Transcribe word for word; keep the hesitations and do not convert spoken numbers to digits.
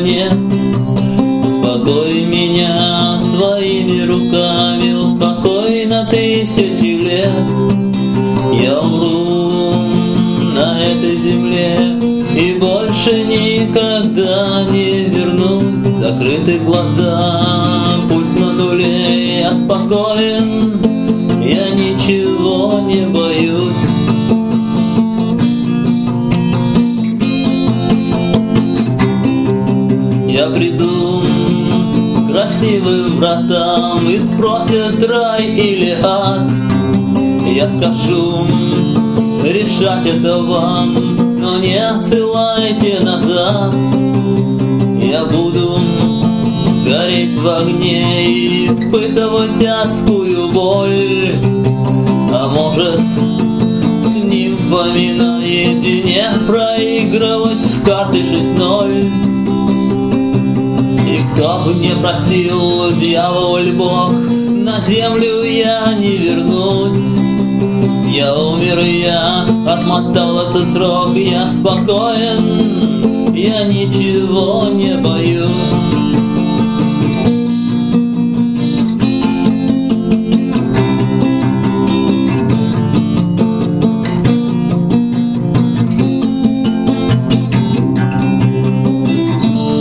нет. Успокой меня своими руками, успокой на тысячи лет. Я умру на этой земле и больше никогда не вернусь. Закрыты глаза, пульс на нуле, я спокоен, я ничего не боюсь. Я приду к красивым вратам и спросят, рай или ад. Я скажу, решать это вам, но не отсылайте назад. Я буду гореть в огне и испытывать адскую боль. А может, с нимфами наедине проигрывать в карты шесть ноль. И кто бы не просил, дьявол или Бог, на землю я не вернусь. Я умер, я отмотал этот срок, я спокоен, я ничего не боюсь.